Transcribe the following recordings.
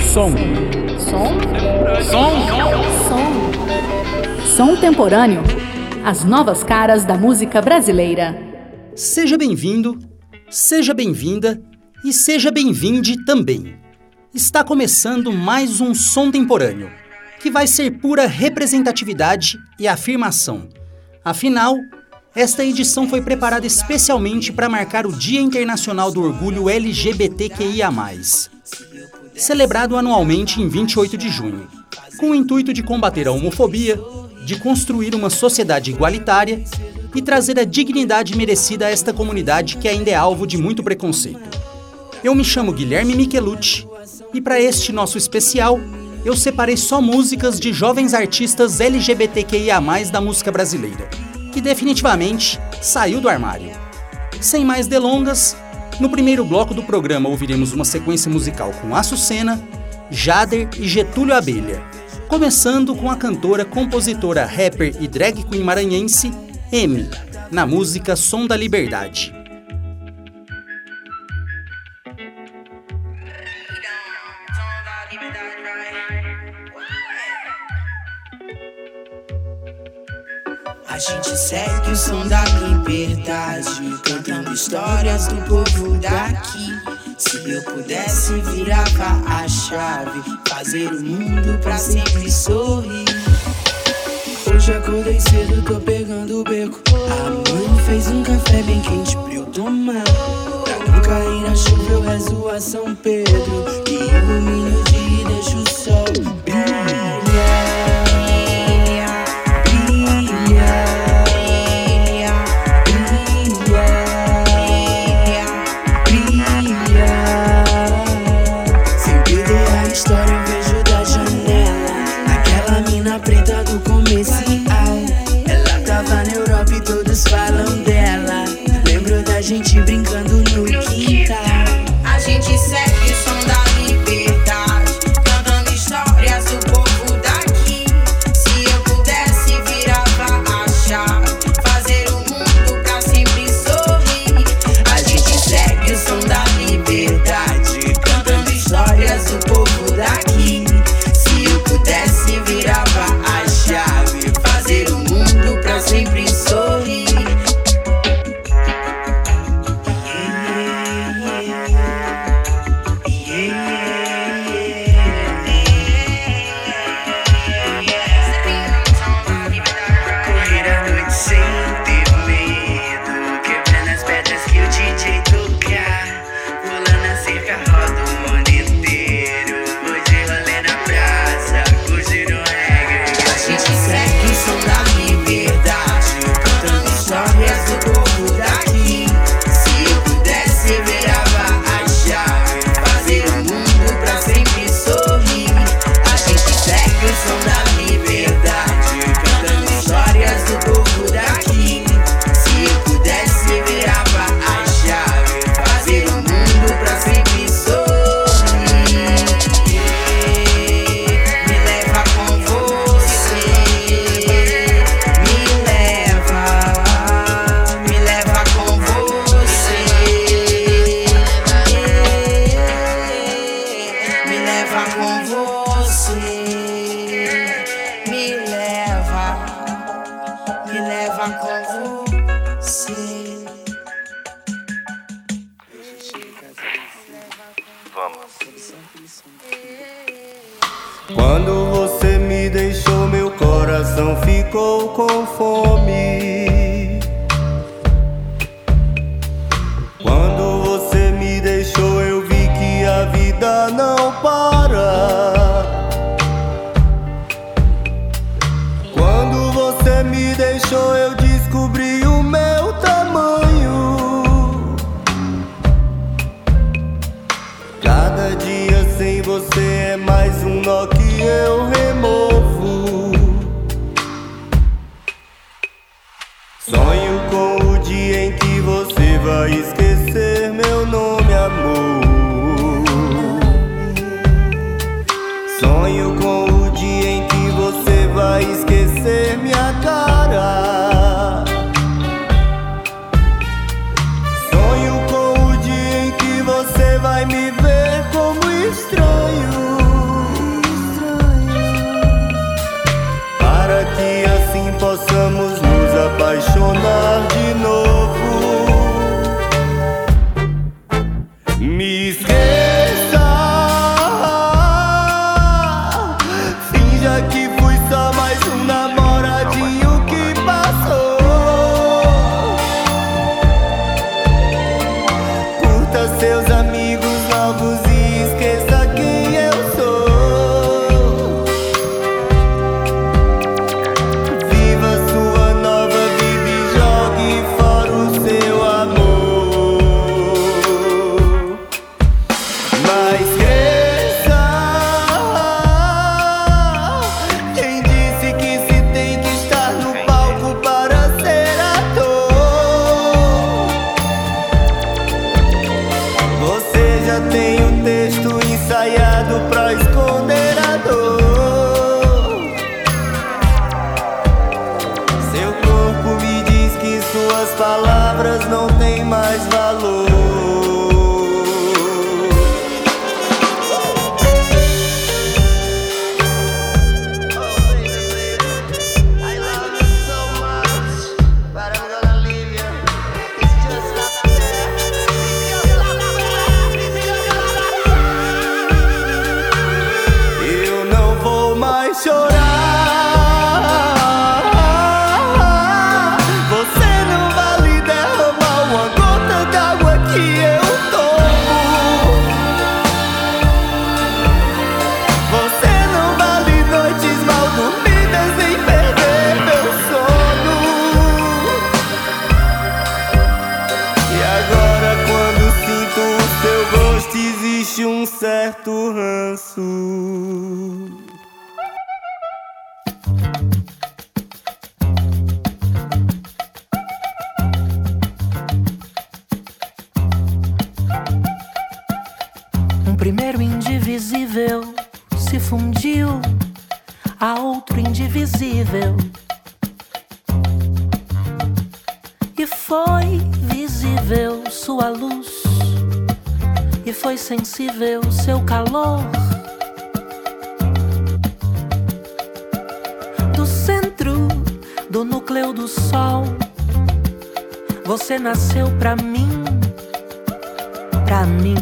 Som temporâneo. As novas caras da música brasileira. Seja bem-vindo, seja bem-vinda e seja bem-vinde também. Está começando mais um Som Temporâneo, que vai ser pura representatividade e afirmação. Afinal, esta edição foi preparada especialmente para marcar o Dia Internacional do Orgulho LGBTQIA+, celebrado anualmente em 28 de junho, com o intuito de combater a homofobia, de construir uma sociedade igualitária e trazer a dignidade merecida a esta comunidade que ainda é alvo de muito preconceito. Eu me chamo Guilherme Michelucci e para este nosso especial, eu separei só músicas de jovens artistas LGBTQIA+, da música brasileira, que definitivamente saiu do armário. Sem mais delongas, no primeiro bloco do programa ouviremos uma sequência musical com Açucena, Jader e Getúlio Abelha, começando com a cantora, compositora, rapper e drag queen maranhense M, na música Som da Liberdade. A gente segue o som da liberdade, cantando histórias do povo daqui. Se eu pudesse, virava a chave, fazer o mundo pra sempre sorrir. Hoje acordei cedo, tô pegando o beco. A mãe fez um café bem quente pra eu tomar. Pra não cair na chuva eu rezo a São Pedro, que ilumina o dia e deixa o sol brilhar. Falam dela, lembro da gente brincando no quintal. A gente segue o som da liberdade, cantando histórias do povo daqui. Se eu pudesse, virava a chave, fazer o mundo pra sempre sorrir. A gente segue o som da liberdade, cantando histórias do povo daqui. Se eu pudesse, virava a chave, fazer o mundo pra sempre sorrir. Quando você me deixou, meu coração ficou com fome. Quando você me deixou, eu vi que a vida não para. Quando você me deixou, eu descobri o meu tamanho. Cada dia sem você é mais um nó que eu removo. Sonho com o dia em que você vai esquecer meu nome, amor. Sonho com o dia em que você vai esquecer minha cara. Sonho com o dia em que você vai me ver como estranho. ensaiado pra esconder a dor. Seu corpo me diz que suas palavras não têm mais valor. Existe um certo ranço. Um primeiro indivisível se fundiu a outro indivisível, e foi visível sua luz, e foi sensível seu calor. Do centro do núcleo do sol, você nasceu pra mim, pra mim.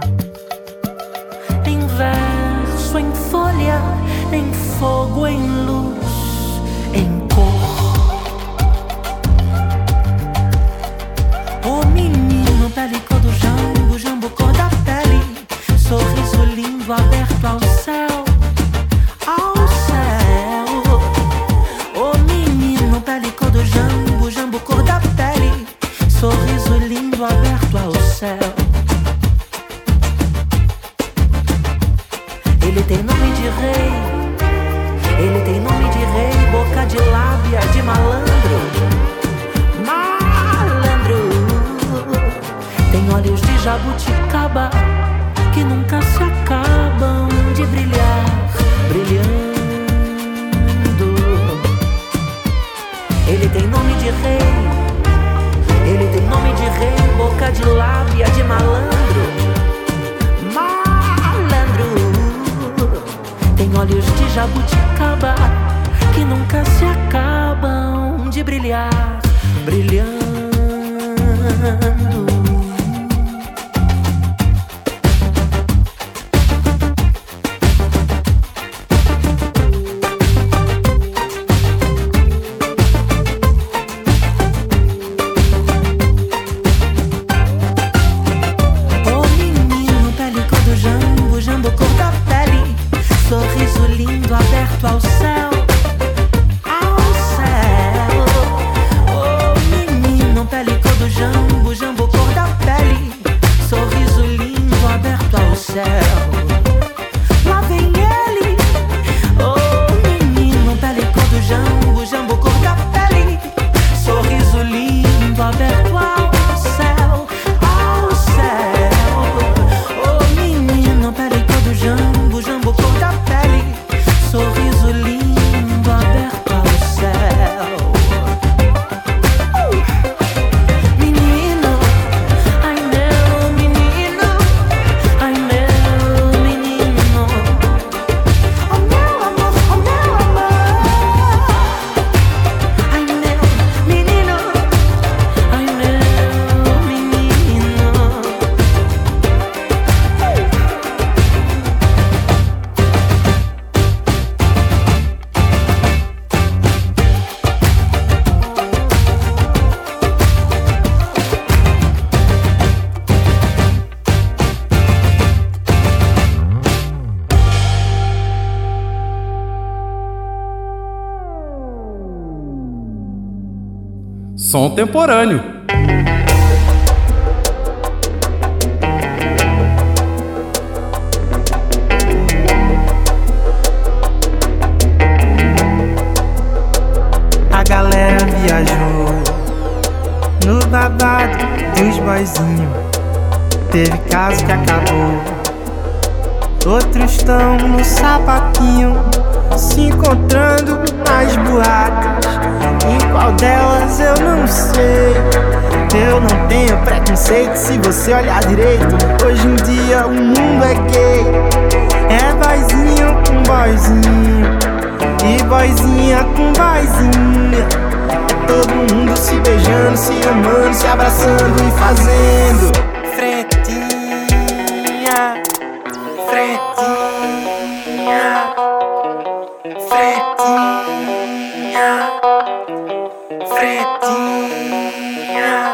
Em verso, em folha, em fogo, em luz, em cor. O menino, pele cor do jambo, jambo cor da pele, sorriso lindo aberto ao céu, ao céu. O menino, pele cor do jambo, jambo cor da pele, sorriso lindo aberto ao céu. Ele tem nome de rei, ele tem nome de rei, boca de lábia de malandro, malandro. Tem olhos de jabuticaba que nunca se acabam de brilhar, brilhando. Ele tem nome de rei, ele tem nome de rei, boca de lábia de malandro, malandro. Tem olhos de jabuticaba que nunca se acabam de brilhar, brilhando. Ao céu, ao céu. Oh, menino, pele cor do jambo, jambo cor da pele, sorriso lindo aberto ao céu. Lá vem ele. Oh, menino, pele cor do jambo, jambo cor da pele, sorriso lindo aberto ao céu, ao céu. Oh, menino, pele cor do jambo, jambo cor da pele, sorriso lindo aberto ao céu. Menino, ai meu menino, ai meu menino, oh meu amor, oh meu amor. Ai meu menino, ai meu menino. Som temporâneo. A galera viajou no babado dos boizinhos. Teve caso que acabou outros estão no sapatinho, se encontrando nas boates. Em qual delas eu não sei. Eu não tenho preconceito se você olhar direito. Hoje em dia o mundo é gay. É boyzinho com boyzinho e boyzinha com boyzinha. Todo mundo se beijando, se amando, se abraçando e fazendo fretinha, fretinha, fretinha, fretinha,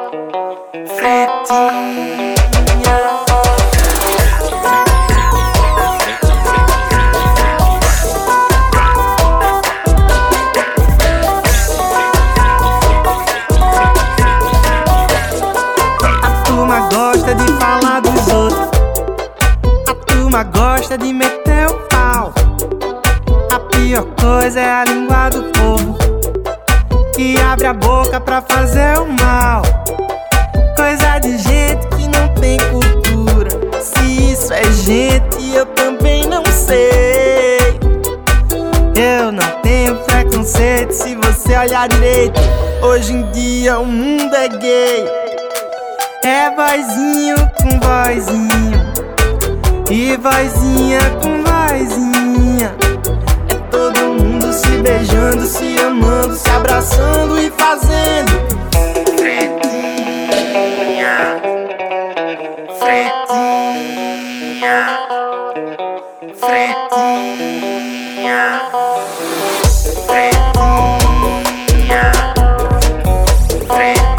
fretinha. De falar dos outros, a turma gosta de meter o pau. A pior coisa é a língua do povo, que abre a boca pra fazer o mal. Coisa de gente que não tem cultura. Se isso é gente, eu também não sei. Eu não tenho preconceito se você olhar direito. Hoje em dia o mundo é gay. É boyzinho com boyzinho e boyzinha com boyzinha. É todo mundo se beijando, se amando, se abraçando e fazendo fretinha, fretinha, fretinha, fretinha, fretinha.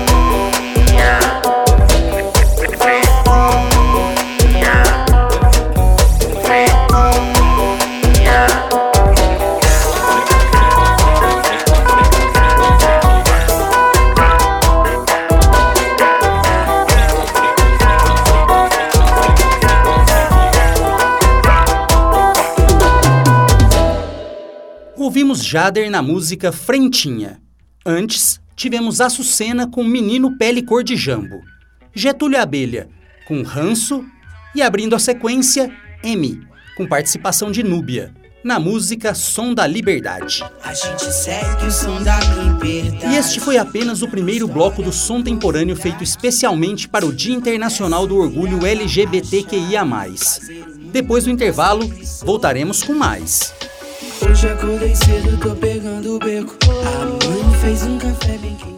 Ouvimos Jader na música Frentinha. Antes, tivemos Açucena com Menino Pele Cor de Jambo, Getúlio Abelha com Ranço e, abrindo a sequência, M, com participação de Núbia, na música Som da Liberdade. A gente segue o som da liberdade. E este foi apenas o primeiro bloco do Som Temporâneo feito especialmente para o Dia Internacional do Orgulho LGBTQIA+. Depois do intervalo, voltaremos com mais. Hoje acordei cedo, tô pegando o beco. A mãe fez um café bem quente.